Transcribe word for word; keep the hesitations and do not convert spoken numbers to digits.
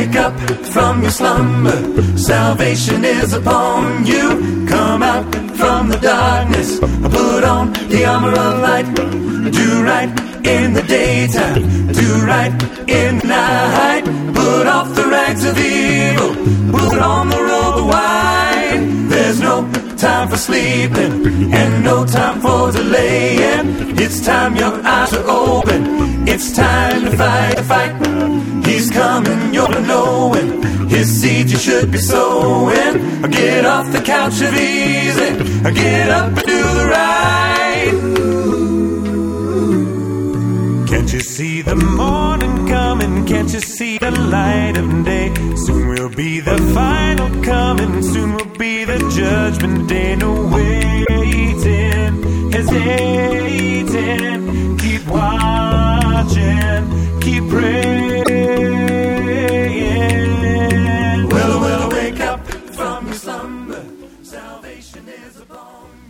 wake up from your slumber. Salvation is upon you. Come out from the darkness. Put on the armor of light. Do right in the daytime. Do right in the night. Put off the rags of evil. Put on the robe of white. There's no time for sleeping and no time for delaying. It's time your eyes are open. It's time to fight the fight. He's coming, you're knowing. His seed you should be sowing. Get off the couch of easy. Get up and do the right. Can't you see the morning coming? Can't you see the light of day? Soon will be the final coming. Soon will be the judgment day. No waiting, hesitating. Keep watching, keep praying. Well, well, wake up from your slumber. Salvation is upon you.